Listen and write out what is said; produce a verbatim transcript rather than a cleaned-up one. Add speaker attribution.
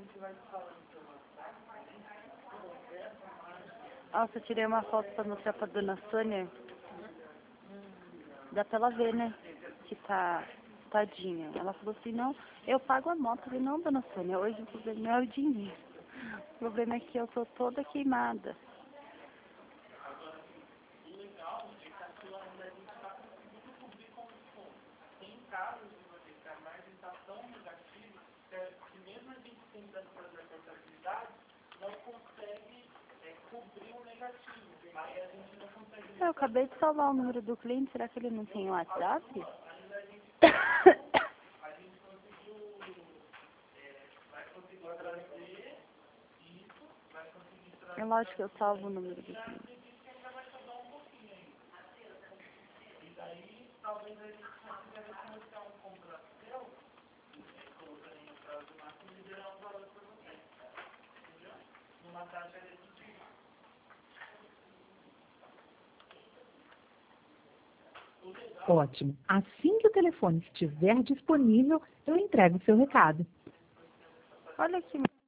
Speaker 1: Nossa, eu tirei uma foto pra mostrar pra dona Sônia. Dá pra ela ver, né? Que tá tadinha. Ela falou assim, não, eu pago a moto. Eu falei, não, dona Sônia, hoje o problema é o dinheiro. O problema é que eu tô toda queimada. Eu acabei de salvar o número do cliente, será que ele não tem WhatsApp? É lógico que eu salvo o número do cliente.
Speaker 2: Ótimo. Assim que o telefone estiver disponível, eu entrego o seu recado.
Speaker 1: Olha aqui.